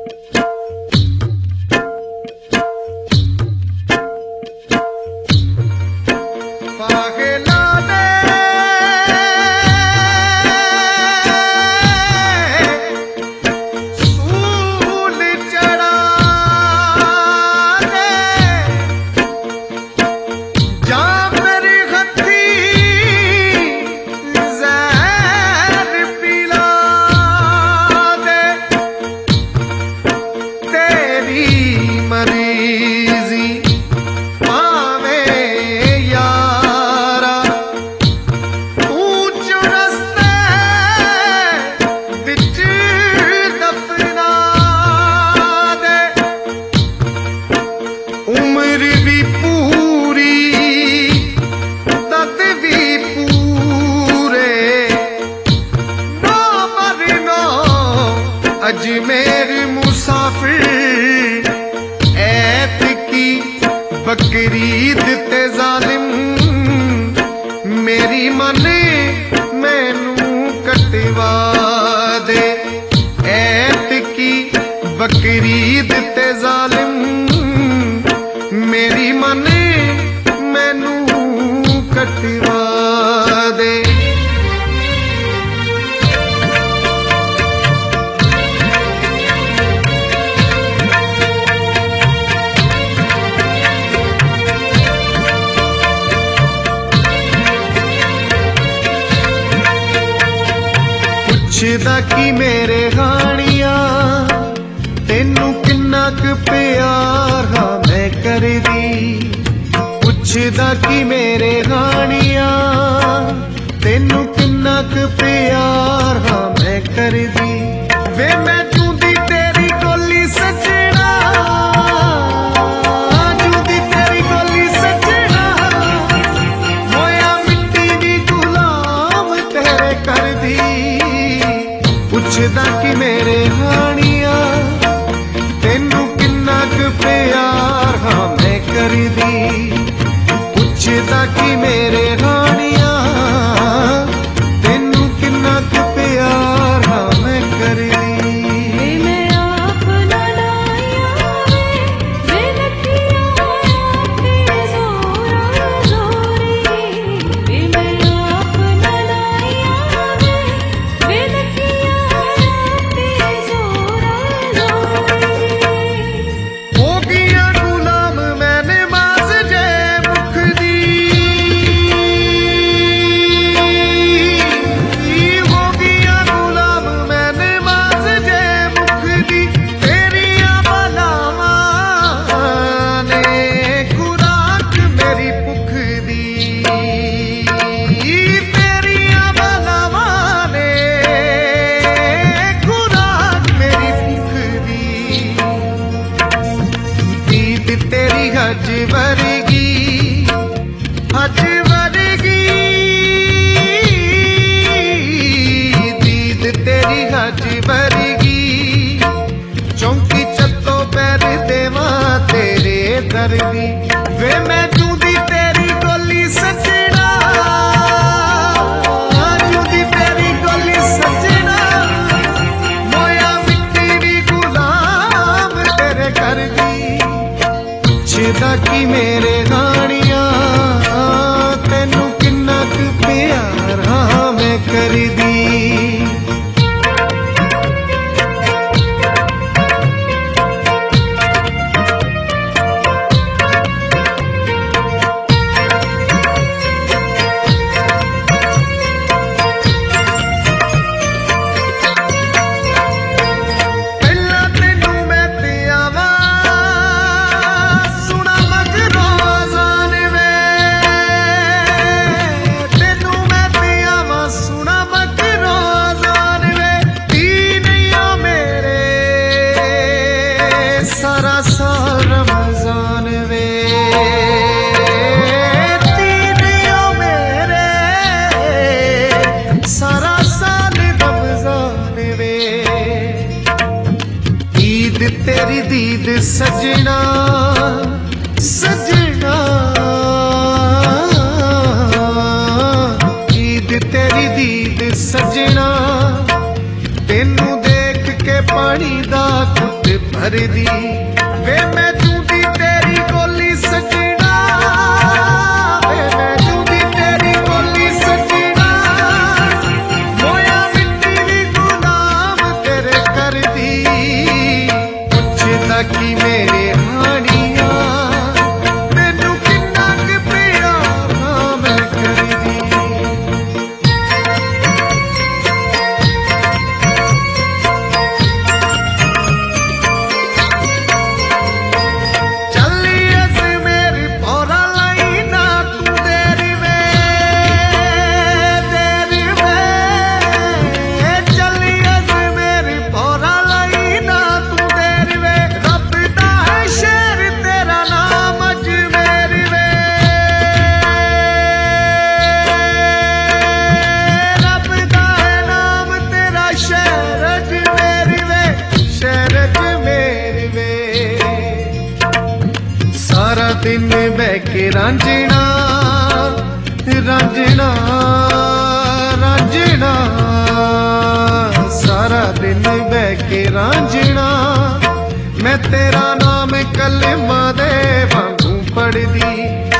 अजमेर मुसाफिर ऐत की बकरीद ते जालिम मेरी मन मैनू कटवा दे। ऐत की बकरीद ते जालिम मेरी मन मैनू कटवा दे। पुछदा कि मेरे हानिया तेनू किन्ना क प्यार हाँ मैं करदी। पुछदा कि मेरे हानिया तेनू किन्ना क प्यार हाँ मैं करदी। वे मैं जूंदी तेरी गोली सजना, जूंदी तेरी गोली सजना, होया मिट्टी दी गुलाम तेरे करदी। पुछदा कि मेरे हानिया तेनू किन्ना क प्यार हाँ मैं करदी। पुछदा कि मेरे हानिया तेनू किन्ना क प्यार हाँ मैं करदी। हज वर्गी, हज वर्गी दीद तेरी हज वर्गी। चौंकी चत्तो पैर देवा तेरे दरदी। वे मैं जूंदी तेरी गोली सजना, जूंदी तेरी गोली सजना, मोया मिट्टी दी गुलाम तेरे करदी। पुछदा कि मेरे हानिया तेनू किन्ना क प्यार हाँ मैं करदी। सारा साल रमजान वे तीनियों मेरे, सारा साल रमजान वे। ईद तेरी दीद सजना, सजना ईद तेरी दीद सजना। तेनू देख के पानी दा घुट भरदी वे मैं जूंदी तेरी गोली सजना वे मैं जूंदी तेरी गोली सजना मोया मिट्टी भी गुलाम तेरे कर दी पुछदा कि मेरे हानिया मैनू किन्ना क प्यार मैं करदी सारा दिन बह के रांझना रांझना रांझना सारा दिन बह के रांझना मैं तेरा नाम कलमा दे वांगू पढ़दी